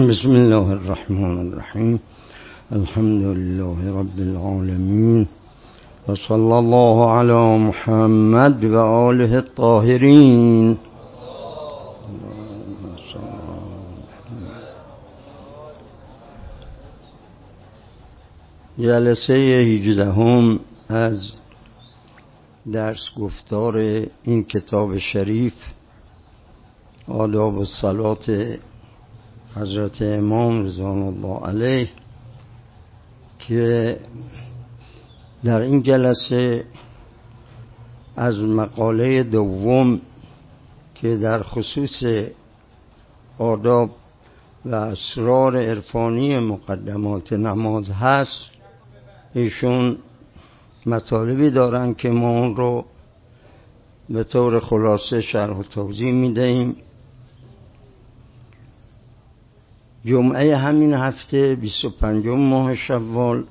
بسم الله الرحمن الرحیم. الحمد لله رب العالمین و صلی الله علی محمد و آله الطاهرین. جلسه 18 از درس گفتار این کتاب شریف آداب الصلاة حضرت امام رضوان الله علیه که در این جلسه از مقاله دوم که در خصوص آداب و اسرار عرفانی مقدمات نماز هست، ایشون مطالبی دارن که ما اون رو به طور خلاصه شرح و توضیح میدهیم. جمعه همین هفته 25 ماه شوال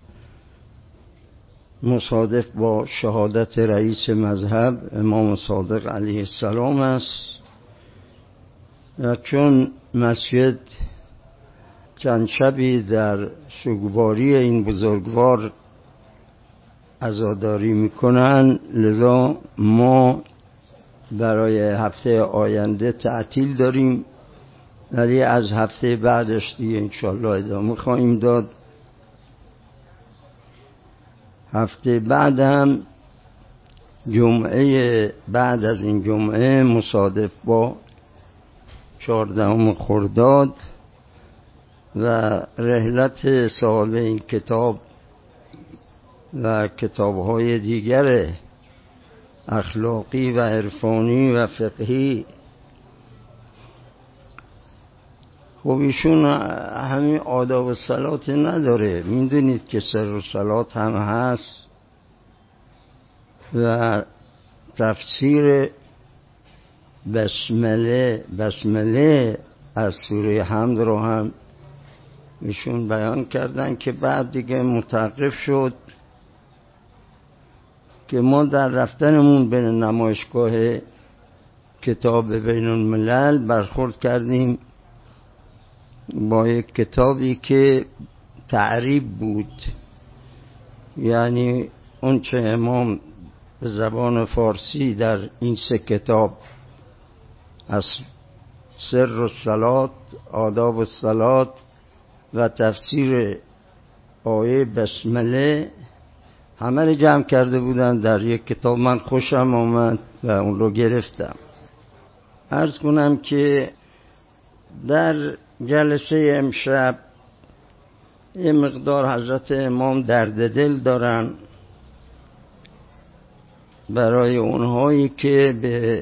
مصادف با شهادت رئیس مذهب امام صادق علیه السلام است و چون مسجد چند شبی در سوگواری این بزرگوار عزاداری میکنن، لذا ما برای هفته آینده تعطیل داریم، ولی از هفته بعدش دیگه انشالله ادامه خواهیم داد. هفته بعد هم جمعه بعد از این جمعه مصادف با 14 خرداد و رحلت صاحب این کتاب و کتاب‌های دیگر اخلاقی و عرفانی و فقهی. خب ایشون همین آداب الصلاة نداره، میدونید که سر الصلاة هم هست و تفسیر بسمله از سوره حمد رو هم ایشون بیان کردن که بعد دیگه متوقف شد که ما در رفتنمون به نمایشگاه کتاب بین الملل برخورد کردیم با یک کتابی که تعریب بود، یعنی اون چه امام به زبان فارسی در این 3 کتاب از سر الصلاة، آداب الصلاة و تفسیر آیه بسمله همه رو جمع کرده بودن در یک کتاب. من خوشم آمد و اون رو گرفتم. عرض کنم که در جلسه امشب یه مقدار حضرت امام درد دل دارن برای اونهایی که به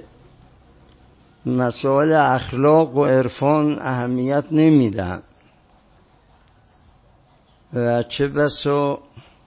مسائل اخلاق و عرفان اهمیت نمیدن و چه بسا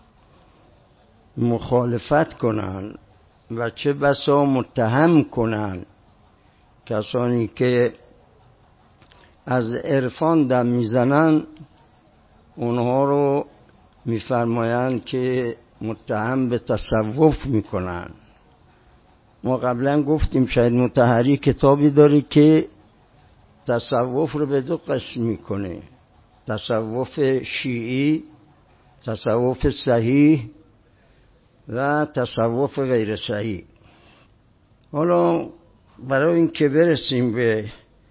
مخالفت کنن و چه بسا متهم کنن کسانی که از عرفان دم میزنن. اونها رو میفرمایند که متهم به تصوف میکنن. ما قبلا گفتیم شاید مطهری کتابی داره که تصوف رو به 2 قسم میکنه: تصوف شیعی، تصوف صحیح و تصوف غیر صحیح. حالا برای این که برسیم به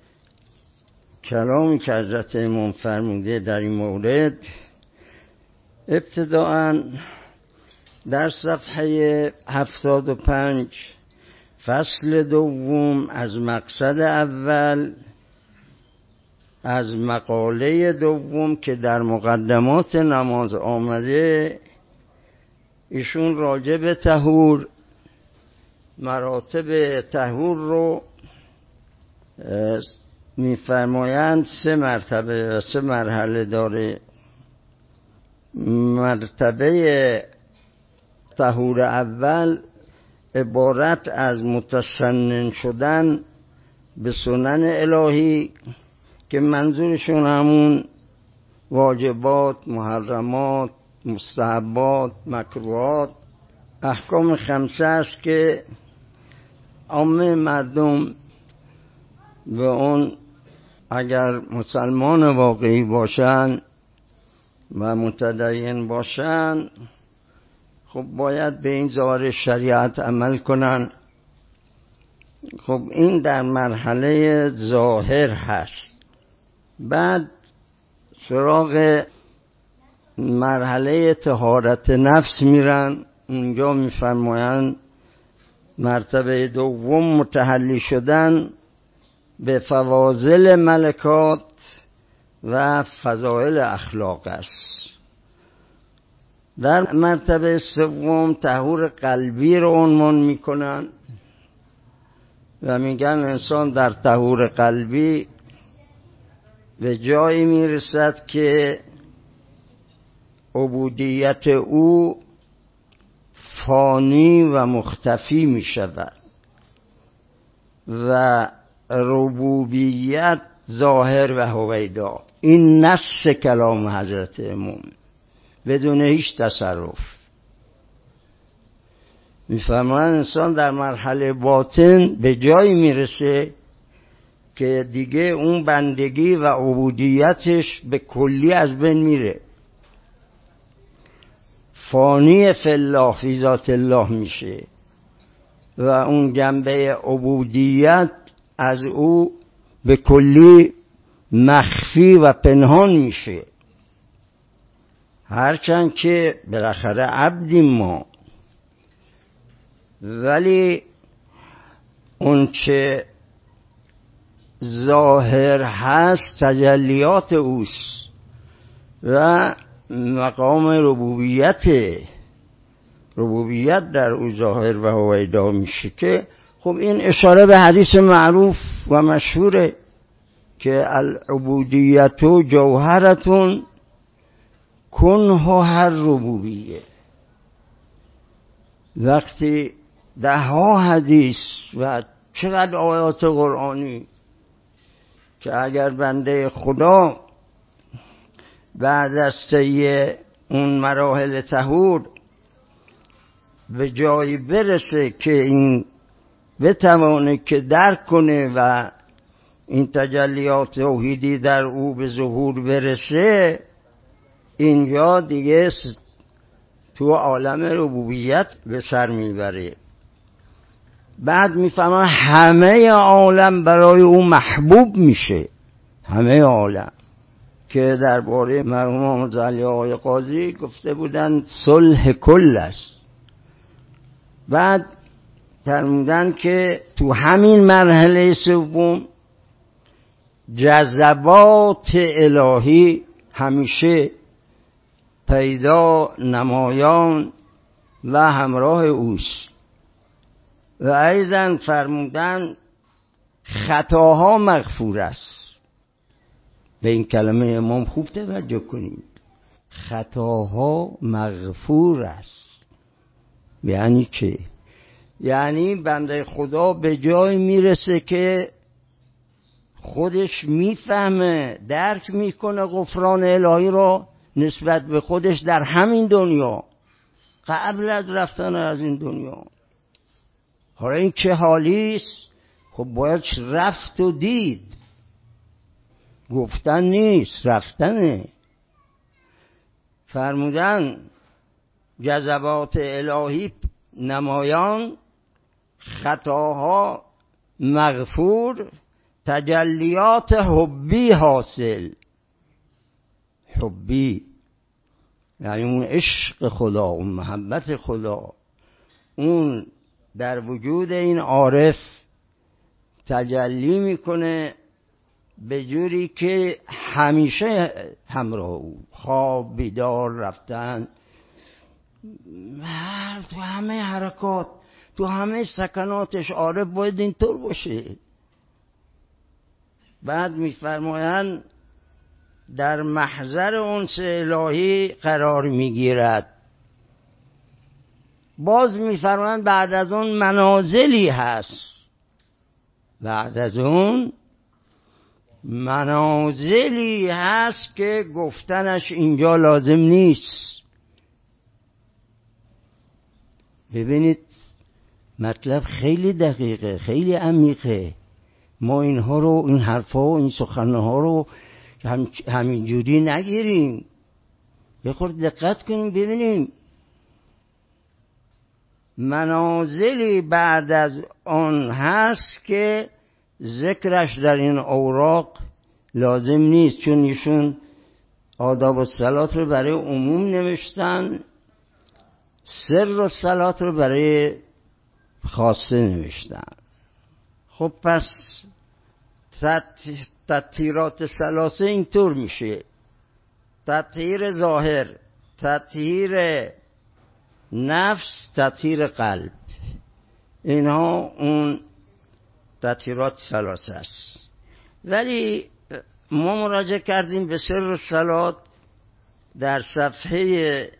کلامی که حضرت امام فرموده در این مورد، ابتداءً در صفحه 75 فصل دوم از مقصد اول از مقاله دوم که در مقدمات نماز آمده، ایشون راجع به طهور، مراتب طهور رو میفرمایند 3 مرتبه و 3 مرحله داره. مرتبه طهور اول عبارت از متسنن شدن به سنن الهی که منظورشون همون واجبات، محرمات، مستحبات، مکروهات، احکام 5 است که عامه مردم به اون اگر مسلمان واقعی باشن و متدین باشن خب باید به این ظاهر شریعت عمل کنن. خب این در مرحله ظاهر هست. بعد سراغ مرحله طهارت نفس میرن. اونجا میفرمایند مرتبه دوم متحلی شدن به فواضل ملکات و فضائل اخلاق است. در مرتبه سوم طهور قلبی رو عنوان میکنن و میگن انسان در طهور قلبی به جایی میرسد که عبودیت او فانی و مختفی میشود و ربوبیت ظاهر و هویدا. این نص کلام حضرت امام بدون هیچ تصرف. میفرمایند انسان در مرحله باطن به جایی میرسه که دیگه اون بندگی و عبودیتش به کلی از بین میره، فانی فی الله فی ذات الله میشه و اون جنبه عبودیت از او به کلی مخفی و پنهان میشه. هرچند که بالاخره عبدیم ما، ولی اون که ظاهر هست تجلیات اوست و مقام ربوبیت در او ظاهر و هویدا میشه. که خب این اشاره به حدیث معروف و مشهوره که العبودیت جوهرتون کنه هر ربوبیه. وقتی ده ها حدیث و چقدر آیات قرآنی که اگر بنده خدا بعد از طی اون مراحل طهور به جایی برسه که این بتوانه که درک کنه و این تجلیات توحیدی در او به ظهور برسه، اینجا دیگه تو عالم ربوبیت به سر میبره. بعد میفهمه همه عالم برای او محبوب میشه، همه عالم. که درباره مرحوم محمد علی آقای قاضی گفته بودن صلح کل است. بعد فرمودن که تو همین مرحله سوم جذبات الهی همیشه پیدا نمایان و همراه اوست. و ایضا فرمودن خطاها مغفور است. به این کلمه امام خوب توجه کنید، خطاها مغفور است. یعنی چه؟ یعنی بنده خدا به جای میرسه که خودش میفهمه، درک میکنه غفران الهی را نسبت به خودش در همین دنیا قبل از رفتن از این دنیا. حالا این چه حالیست؟ خب باید رفت و دید، گفتن نیست، رفتنه. فرمودن جذبات الهی نمایان، خطاها مغفور، تجلیات حبی حاصل. حبی یعنی اون عشق خدا، اون محبت خدا، اون در وجود این عارف تجلی میکنه به جوری که همیشه همراه او، خواب بیدار رفتن، تو همه حرکات، تو همه سکناتش عارف باید اینطور باشه. بعد میفرمایند در محضر انس الهی قرار میگیرد. باز میفرمایند بعد از اون منازلی هست، بعد از اون منازلی هست که گفتنش اینجا لازم نیست. ببینید مطلب خیلی دقیقه، خیلی عمیقه. ما اینها رو، این حرفا و این سخنها رو همینجوری نگیریم. یه خورده دقت کنیم ببینیم منازلی بعد از آن هست که ذکرش در این اوراق لازم نیست، چون ایشون آداب الصلات رو برای عموم نوشتن، سر الصلات رو برای خاصه نوشتن. خب پس تطهیرات ثلاثه اینطور میشه: تطهیر ظاهر، تطهیر نفس، تطهیر قلب. اینها اون تطهیرات ثلاثه است. ولی ما مراجعه کردیم به سر الصلات در صفحه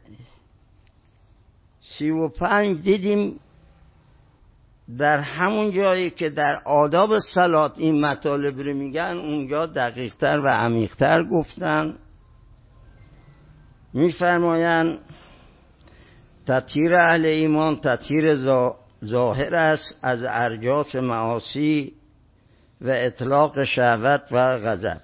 35 دیدیم در همون جایی که در آداب الصلات این مطالب رو میگن اونجا دقیق‌تر و عمیق‌تر گفتن. میفرمایند تطهیر اهل ایمان تطهیر ظاهر است از ارجاس معاصی و اطلاق شهوت و غضب.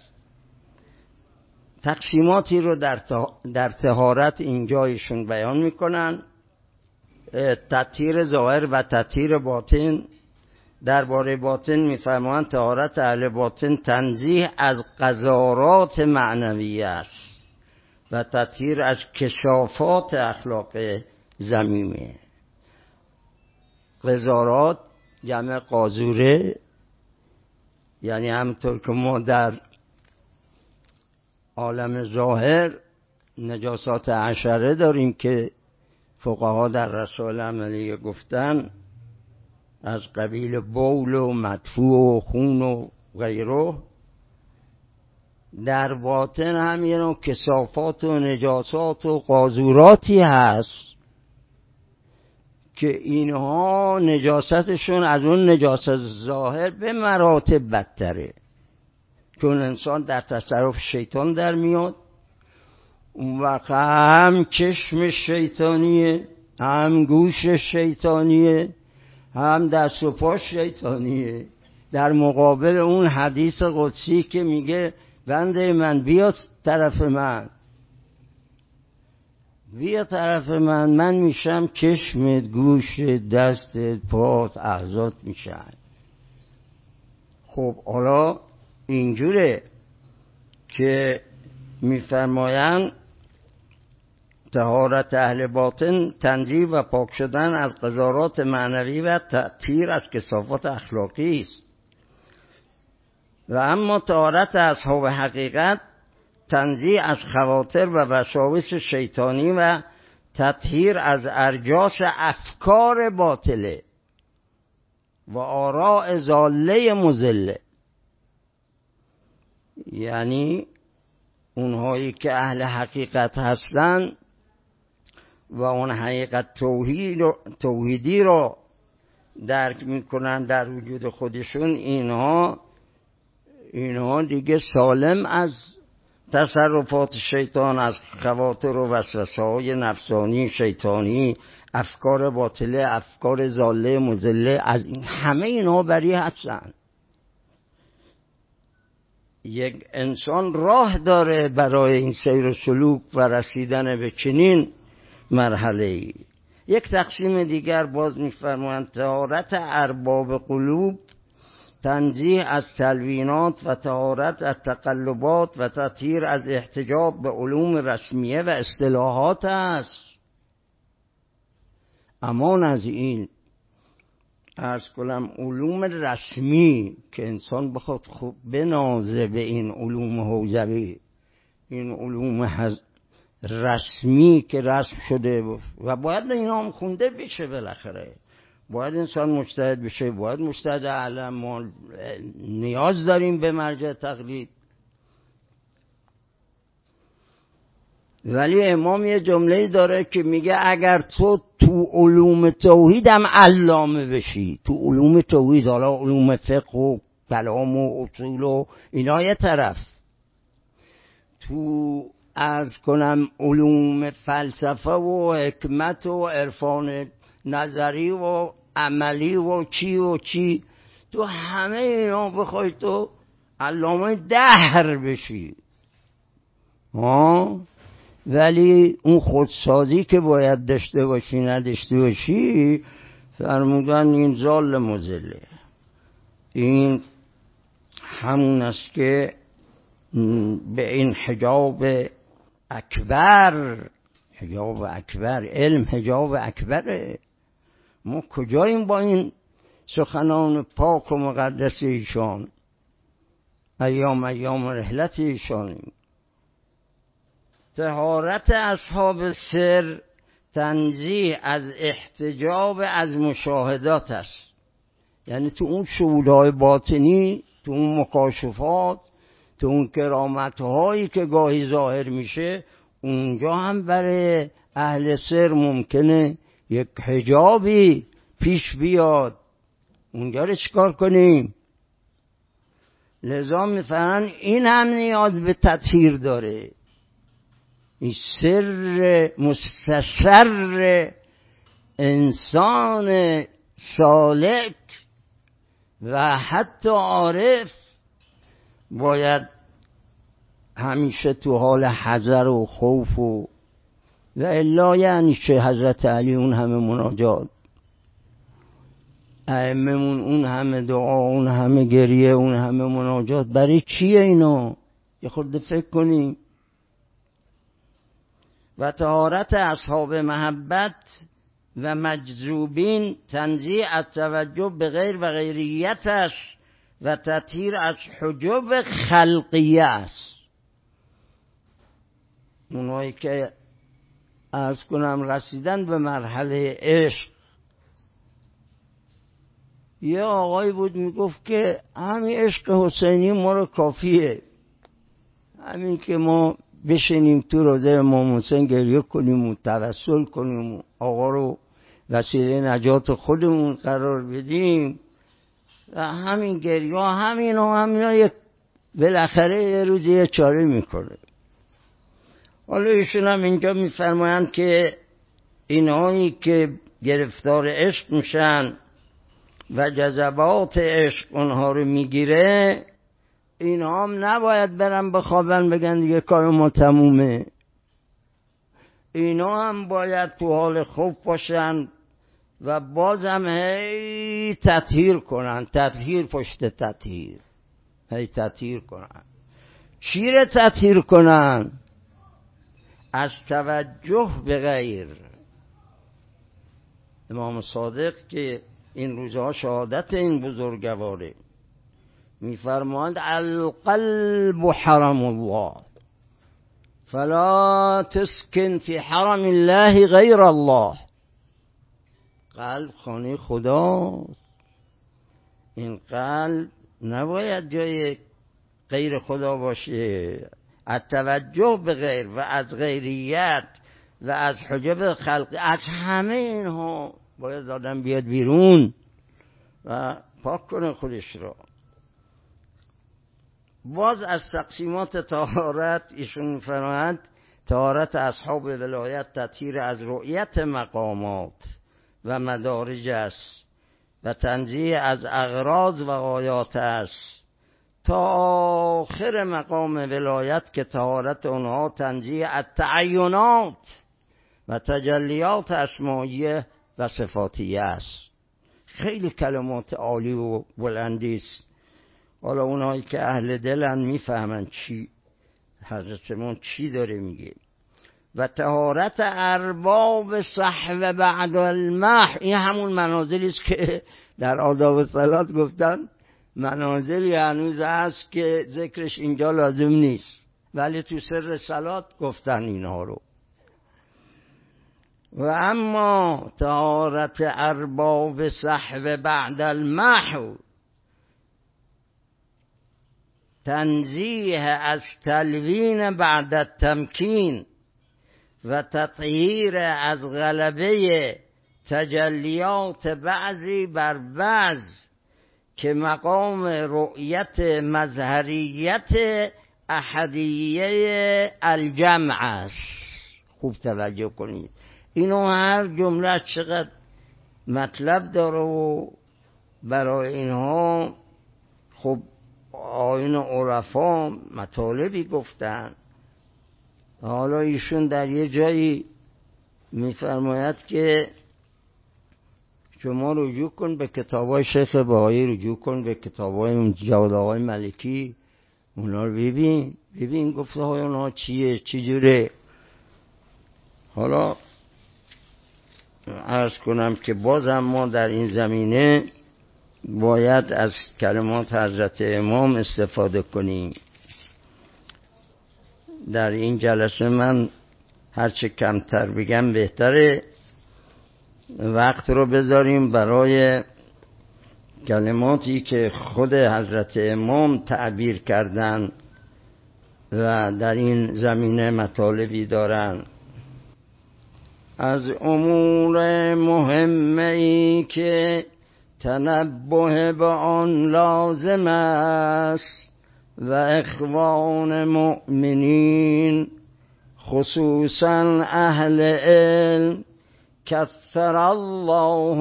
تقسیماتی رو در طهارت اینجایشون بیان میکنن. تطهیر ظاهر و تطهیر باطن. درباره باطن میفرمایند طهارت اهل باطن تنزیه از قذارات معنویه است و تطهیر از کثافات اخلاق ذمیمه. قذارات جمع قاذوره، یعنی همونطور که ما در عالم ظاهر نجاسات عشره داریم که فقها در رسائل عملیه گفتن از قبیل بول و مدفوع و خون و غیره، در باطن هم یه نوع کثافات و نجاسات و قاذوراتی هست که اینها نجاستشون از اون نجاست ظاهر به مراتب بدتره، چون انسان در تصرف شیطان در میاد. اون وقت هم چشم شیطانیه، هم گوش شیطانیه، هم دست و پاش شیطانیه، در مقابل اون حدیث قدسی که میگه بنده من بیا طرف من، بیا طرف من میشم چشمت، گوشت، دستت، پات، اعضات میشن. خب حالا اینجوره که میفرمایند طهارت اهل باطن تنزیه و پاک شدن از قذارات معنوی و تطهیر از کثافات اخلاقی است. و اما طهارت اصحاب حقیقت تنزیه از خواطر و وساوس شیطانی و تطهیر از ارجاس افکار باطله و آراء ضاله مضله. یعنی اونهایی که اهل حقیقت هستن و اون حقیقت توحیدی رو درک میکنن در وجود خودشون، اینها دیگه سالم از تصرفات شیطان، از خواطر و وسوسه‌های نفسانی شیطانی، افکار باطله، افکار ضاله مضله، از این همه اینها بری هستن. یک انسان راه داره برای این سیر و سلوک و رسیدن به چنین مرحله‌ای. یک تقسیم دیگر باز می‌فرمایند طهارت ارباب قلوب تنزیه از تلوینات و طهارت از تقلبات و تطهیر از احتجاب به علوم رسمیه و اصطلاحات است. امان از این عرض کنم علوم رسمی که انسان بخواد خوب بنازه به این علوم حوزوی، این علوم رسمی که رسم شده و باید اینا هم خونده بشه، بالاخره باید انسان مجتهد بشه، باید مجتهد اعلم. ما نیاز داریم به مرجع تقلید. ولی امام یه جمله داره که میگه اگر تو علوم توحید هم علامه بشی، تو علوم توحید، حالا علوم فقه و کلام و اصول و اینا یه طرف، تو عرض کنم علوم فلسفه و حکمت و عرفان نظری و عملی و چی تو همه اینا بخوای تو علامه دهر بشی، ولی اون خودسازی که باید داشته باشی نداشته باشی، فرمودن این ضال مضله. این همون است که به این حجاب اکبر، حجاب اکبر، علم حجاب اکبره. ما کجاییم با این سخنان پاک و مقدس ایشان؟ ایام رحلت ایشانیم. طهارت اصحاب سر تنزیه از احتجاب از مشاهدات است. یعنی تو اون شهودهای باطنی، تو اون مکاشفات، تو اون کرامتهایی که گاهی ظاهر میشه، اونجا هم برای اهل سر ممکنه یک حجابی پیش بیاد. اونجا رو چکار کنیم؟ لذا میفرن این هم نیاز به تطهیر داره. این سر مستسر انسان سالک و حتی عارف باید همیشه تو حال حذر و خوف و الا. یعنی چه حضرت علی اون همه مناجات، ائممون اون همه دعا، اون همه گریه، اون همه مناجات، برای چیه اینا؟ یه خورده فکر کنیم. و طهارت اصحاب محبت و مجذوبین تنزیه از توجه به غیر و غیریت است و تطهیر از حجب خلقیه است. اونایی که عرض کنم رسیدن به مرحله عشق. یه آقای بود میگفت که همین عشق حسینی ما رو کافیه، همین که ما بشینیم تو روضه امام حسین گریه کنیم و توسل کنیم و آقا رو وسیله نجات خودمون قرار بدیم و همین گریه همینا یک بالاخره یه روزی یه چاره میکنه. حالا ایشون هم اینجا میفرمایند که اینهایی که گرفتار عشق میشن و جذبات عشق اونها رو میگیره، اینا هم نباید برن بخوابن بگن دیگه کار ما تمومه. اینا هم باید تو حال خوف باشن و بازم هی تطهیر کنن، تطهیر پشت تطهیر، هی تطهیر کنن. چی رو تطهیر کنن؟ از توجه به غیر. امام صادق که این روزها شهادت این بزرگواره میفرمایند القلب حرم الله فلا تسکن فی حرم الله غیر الله. قلب خانه خداست، این قلب نباید جای غیر خدا باشه. از توجه به غیر و از غیریت و از حجب خلق، از همه اینها باید آدم بیاد بیرون و پاک کنه خودش را. باز از تقسیمات طهارت ایشون می‌فرمایند طهارت اصحاب ولایت تطهیر از رؤیت مقامات و مدارج است و تنزیه از اغراض و غایات است تا آخر مقام ولایت که طهارت اونها تنزیه از تعینات و تجلیات اسمائیه و صفاتیه است. خیلی کلمات عالی و بلندی است. حالا اونایی که اهل دلن میفهمن چی حضرتمون چی داره میگه. و طهارت ارباب صحو بعد المح، این همون منازلی است که در آداب صلات گفتن منازلی هنوز هست که ذکرش اینجا لازم نیست، ولی تو سر صلات گفتن اینها رو. و اما طهارت ارباب صحو بعد المحو تنزیه از تلوین بعد التمکین و تطهیر از غلبه تجلیات بعضی بر بعض که مقام رؤیت مظهریت احدیه الجمع است. خوب توجه کنید، اینو هر جمله چقدر مطلب داره و برای اینها خب آیین عرفا مطالبی گفتن. حالا ایشون در یه جایی میفرماید که شما رجوع کن به کتابای شیخ بهایی، رجوع کن به کتابای جواد آقای ملکی، اونا رو ببین گفته های اونا چیه چی جوره. حالا عرض کنم که بازم ما در این زمینه باید از کلمات حضرت امام استفاده کنیم. در این جلسه من هرچه کمتر بگم بهتره، وقت رو بذاریم برای کلماتی که خود حضرت امام تعبیر کردن و در این زمینه مطالبی دارن. از امور مهمی که تنبه به آن لازم است و اخوان مؤمنین خصوصا اهل علم کثر الله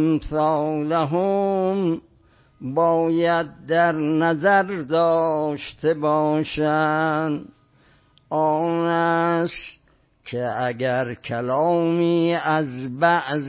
امثالهم باید در نظر داشته باشند. آن است که اگر کلامی از بعض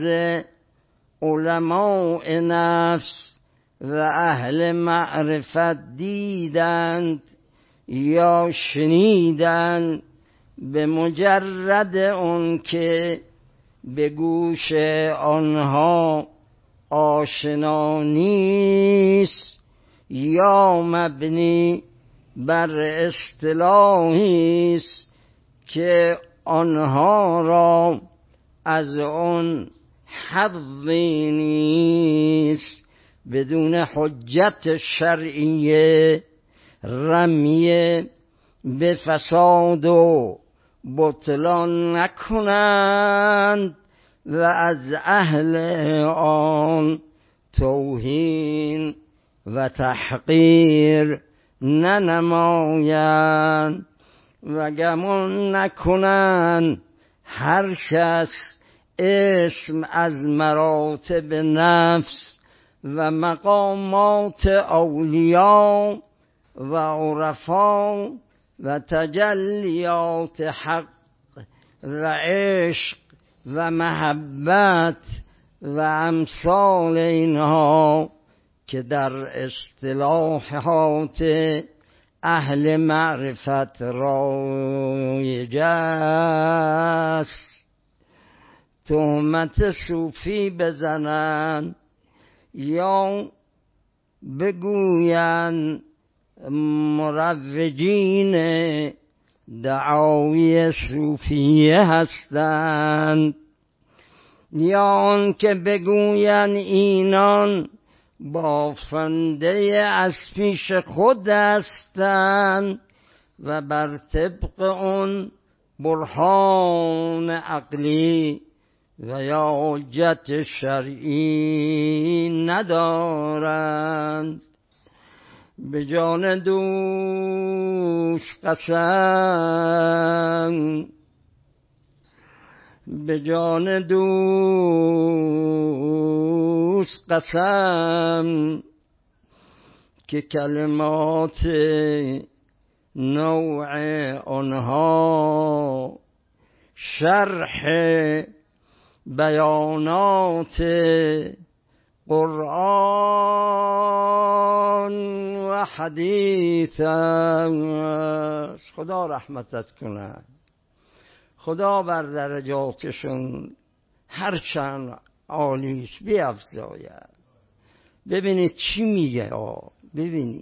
علماء نفس و اهل معرفت دیدند یا شنیدند، به مجرد اون که به گوش آنها آشنا نیست یا مبنی بر اصطلاحی است که آنها را از آن حظی نیست، بدون حجت شرعیه رمیه به فساد و بطلان نکنند و از اهل آن توهین و تحقیر ننمایند و گمان نکنند هر کس اسم از مراتب نفس و مقامات اولیاء و عرفا و تجلیات حق و عشق و محبت و امثال اینها که در اصطلاحات اهل معرفت رایج است، تهمت صوفی بزنند یا بگویند مروجین دعاوی صوفیه هستند، یا آن که بگویند اینان بافنده از پیش خود هستند و بر طبق اون برهان عقلی و یا حجت شرعی ندارند. به جان دوست قسم، به جان دوست قسم که کلمات نوع آنها شرح بیانات قرآن و حدیث است. خدا رحمتت کنه، خدا بر درجاتشون هرچند عالیست بیفزاید. ببینید چی میگه، ببینید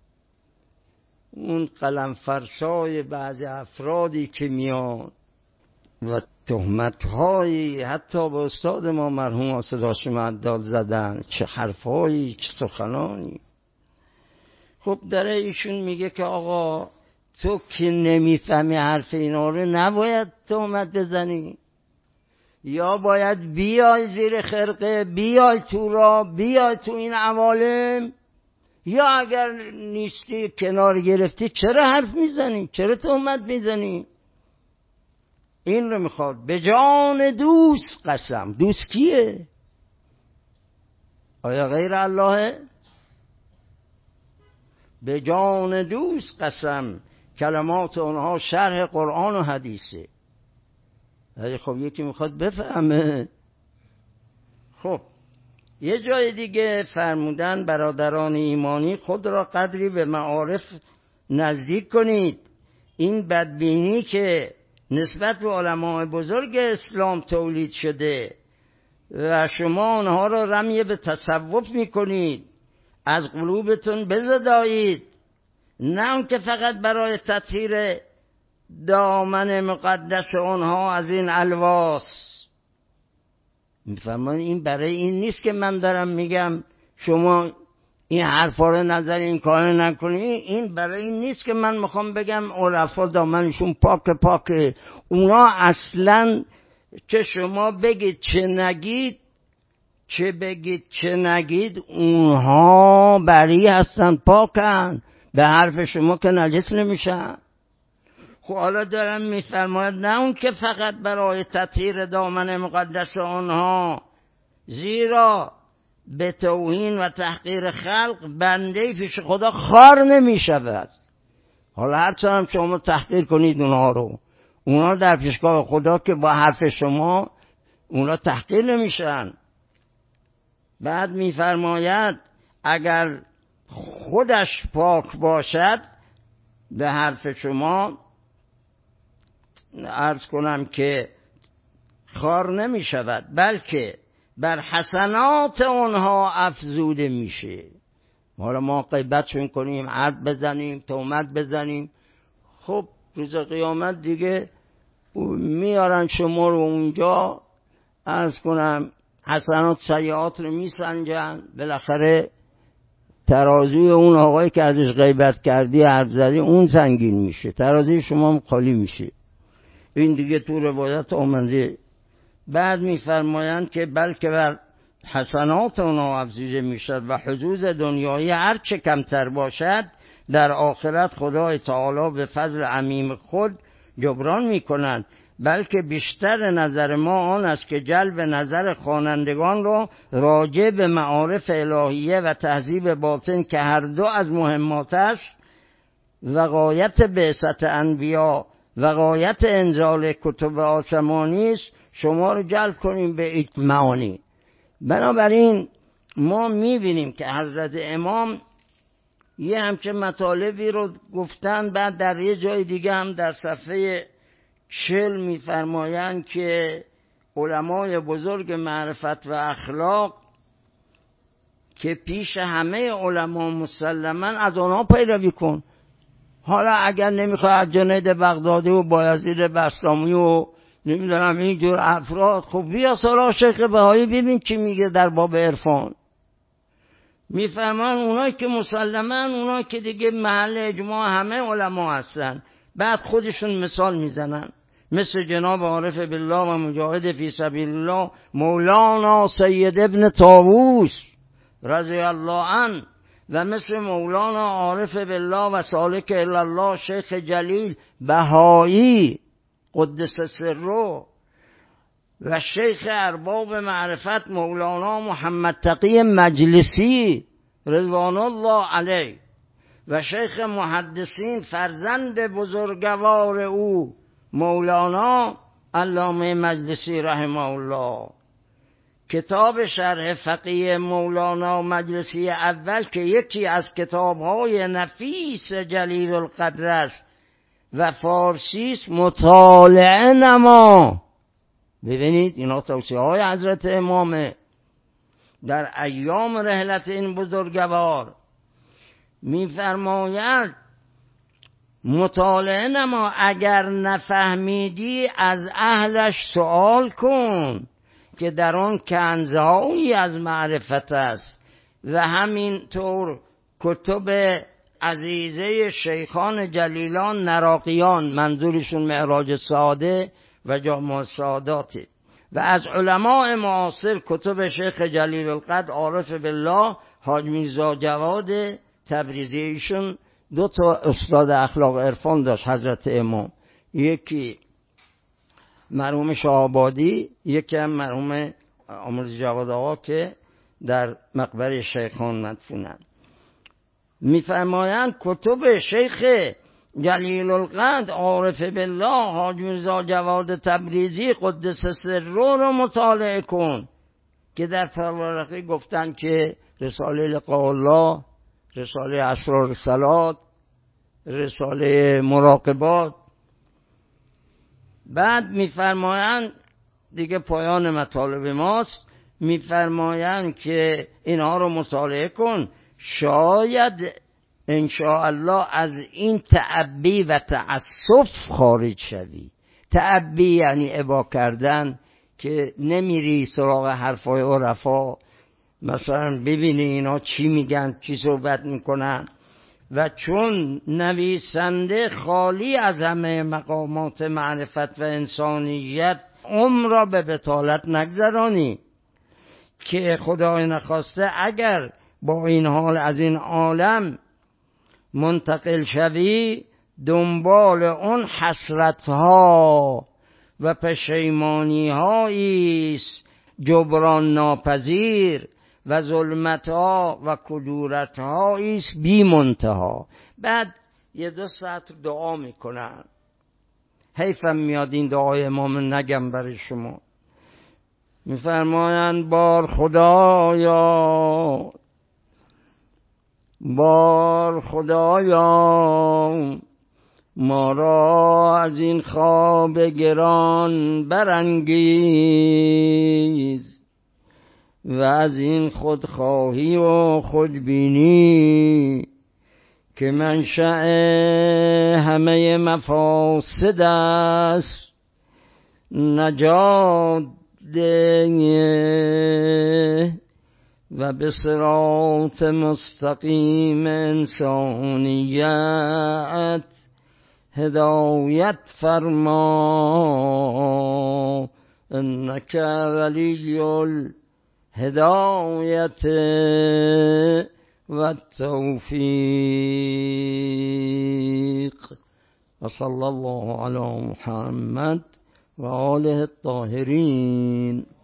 اون قلم فرسای بعض افرادی که میان و تهمت‌هایی حتی به استاد ما مرحوم صداش معدال زدن، چه حرفایی چه سخنانی. خب داره ایشون میگه که آقا تو که نمیفهمی حرف اینا رو نباید تهمت بزنی، یا باید بیای زیر خرقه، بیای تو را، بیای تو این عوالم، یا اگر نیستی کنار گرفتی چرا حرف میزنی، چرا تهمت میزنی؟ این رو میخواد. به جان دوست قسم. دوست کیه؟ آیا غیر الله؟ به جان دوست قسم کلمات اونها شرح قرآن و حدیثه. خب یکی میخواد بفهمه. خب یه جای دیگه فرمودن برادران ایمانی خود را قدری به معارف نزدیک کنید. این بدبینی که نسبت به علماء بزرگ اسلام تولید شده و شما آنها را رمی به تصوف میکنید، از قلوبتون بزدایید، نه اون که فقط برای تطهیر دامن مقدس آنها از این الواس. میفهمن این برای این نیست که من دارم میگم شما این حرفا رو نظر این کار نکنی. این برای این نیست که من میخوام بگم عرفا دامنشون پاکه. اونا اصلا چه شما بگید چه نگید، چه بگید چه نگید، اونها بری هستن، پاکن، به حرف شما که نجس نمیشن. خب حالا دارم میفرماید نه اون که فقط برای تطهیر دامن مقدس آنها، زیرا به توهین و تحقیر خلق بنده پیش خدا خار نمیشود. حالا هرچند هم شما تحقیر کنید اونها رو، اونها در پیشگاه خدا که با حرف شما اونها تحقیر نمیشن. بعد میفرماید اگر خودش پاک باشد به حرف شما عرض کنم که خار نمی شود، بلکه بر حسنات اونها افزوده میشه. حالا ما غیبتشون کنیم، حرف بزنیم، تهمت بزنیم، خب روز قیامت دیگه میارن شما رو اونجا، عرض کنم حسنات سیئات رو میسنجن، بالاخره ترازوی اون آقایی که ازش غیبت کردی حرف زدی اون سنگین میشه، ترازوی شما هم خالی میشه. این دیگه تو روایت آمده. بعد میفرمایند که بلکه بر حسنات اونها افزوده میشد و حظوظ دنیایی هر چه کمتر باشد در آخرت خدای تعالی به فضل عمیم خود جبران میکنند. بلکه بیشتر نظر ما آن است که جلب نظر خوانندگان را راجع به معارف الهیه و تهذیب باطن که هر دو از مهمات است و غایت بعثت انبیا و غایت انزال کتب آسمانی است شما رو جلب کنیم به این معانی. بنابراین ما میبینیم که حضرت امام یه همچه مطالبی رو گفتن. بعد در یه جای دیگه هم در صفحه 40 میفرمایند که علمای بزرگ معرفت و اخلاق که پیش همه علما مسلما از آنها پیروی کن. حالا اگر نمیخوای از جنید بغدادی و بایزید بسطامی و نمیدونم اینجور افراد، خب بیا سراغ شیخ بهایی ببین چی میگه در باب عرفان. میفرمان اونایی که مسلما اونایی که دیگه محل اجماع همه علما هستن. بعد خودشون مثال میزنن، مثل جناب عارف بالله و مجاهد فی سبیل الله مولانا سید ابن طاووس رضی الله عنه، و مثل مولانا عارف بالله و سالک الله شیخ جلیل بهایی قدس سره، و شیخ ارباب معرفت مولانا محمد تقی مجلسی رضوان الله علیه، و شیخ محدثین فرزند بزرگوار او مولانا علامه مجلسی رحمه الله. کتاب شرح فقیه مولانا مجلسی اول که یکی از کتاب‌های نفیس جلیل القدر است و فارسی است، مطالعه نما. ببینید اینا توصیه‌های حضرت امامه در ایام رحلت این بزرگوار. می‌فرماید مطالعه نما، اگر نفهمیدی از اهلش سوال کن که در آن کنزهایی از معرفت است. و همینطور کتب عزیزه شیخان جلیلان نراقیان، منظورشون معراج سعاده و جامع السعاداته، و از علماء معاصر کتب شیخ جلیل القدر عارف بالله حاج میرزا جواد تبریزی. ایشون دو تا استاد اخلاق عرفان داشت حضرت امام، یکی مرحوم شاه آبادی، یکی هم مرحوم آمرزی جواد آقا که در مقبره شیخان مدفونند. میفرمایند کتب شیخ جلیل القدر عارف بالله حاجی میرزا جواد تبریزی قدس سره رو مطالعه کن که در فوارقی گفتن که رساله لقاء الله، رساله اسرار صلات، رساله مراقبات. بعد میفرمایند دیگه پایان مطالب ماست، میفرمایند که اینها رو مطالعه کن، شاید انشاءالله از این تعبی و تعسف خارج شوی. تعبی یعنی ابا کردن، که نمیری سراغ حرفای عرفا، مثلا ببینی اینا چی میگن، چی صحبت میکنن. و چون نویسنده خالی از همه مقامات معرفت و انسانیت، عمر را به بطالت نگذرانی، که خدای نخواسته اگر با این حال از این عالم منتقل شوی، دنبال اون حسرتها و پشیمانی‌هایی است جبران ناپذیر و ظلمت‌ها و کدورت‌هایی است بی منتها. بعد یه 2 سطر دعا میکنن، حیفم میاد این دعای امام نگم برای شما. میفرمایند بار خدایا، بار خدایا، ما را از این خواب گران برانگیز و از این خودخواهی و خودبینی که منشأ همه مفاسد است، نجات ده و به صراط مستقیم انسانیت هدایت فرما، انک ولی الهدایت و التوفیق. و صلی الله علی محمد و آله الطاهرین.